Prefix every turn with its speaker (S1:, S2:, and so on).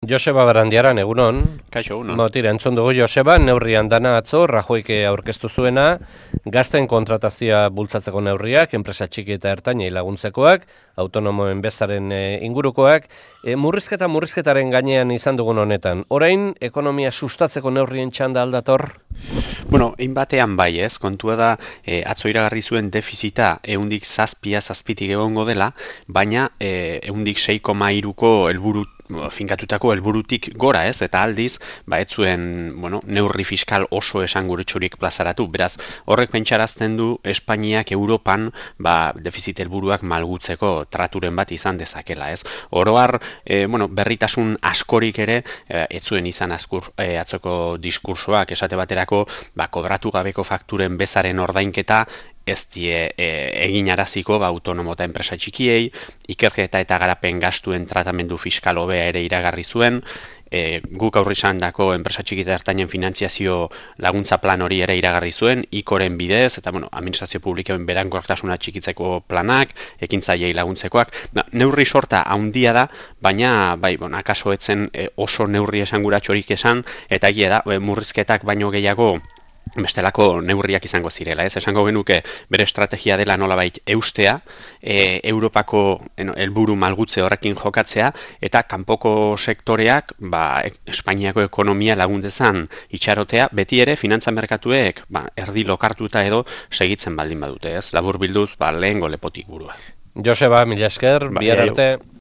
S1: Joseba Barandiaran, egunon.
S2: Kaixo, uno.
S1: Tira, entzun dugu Joseba, neurrian dana atzo, Rajoik aurkeztu zuena, gazten kontratazioa bultzatzeko neurriak, enpresa txiki eta ertainei laguntzekoak, autonomoen bezaren ingurukoak, murrizketaren gainean izan dugun honetan. Orain, ekonomia sustatzeko neurrien txanda aldator?
S2: Bueno, batean bai, ez? Kontua da, atzo iragarri zuen defizita ehundik zazpitik egongo dela, baina ehundik 6,3ko helburu finkatutako helburutik gora, ez? Eta aldiz, ez zuen, neurri fiskal oso esanguratsurik plazaratu. Beraz, horrek pentsarazten du Espainiak Europan, defizit helburuak malgutzeko traturen bat izan dezakela, ez? Oro har, berritasun askorik ere, ez zuen izan atzoko diskursoak, esate baterako, kobratu gabeko fakturen bezaren ordainketa ez die eginaraziko autonomo eta enpresa txikiei, ikerketa eta garapen gastuen tratamendu fiskal hobea ere iragarri zuen, guk aurri izandako enpresa txiki eta ertainen finantziazio laguntza plan hori ere iragarri zuen, ikoren bidez, eta administrazio publikoen berankortasuna txikitzeko planak, ekintzailei laguntzekoak, neurri sorta handia da, baina, akaso etzen oso neurri esanguratsurik esan, eta egia da, murrizketak baino gehiago, bestelako neurriak izango zirela, ez? Esango genuke bere estrategia dela nolabait eustea, Europako helburu malgutze horrekin jokatzea, eta kanpoko sektoreak, Espainiako ekonomia lagundezan itxarotea, beti ere finantza merkatuek, erdi lokartuta edo segitzen baldin badute, ez? Labur bilduz, lehengo lepotik burua.
S1: Joseba, mila esker, bihar arte.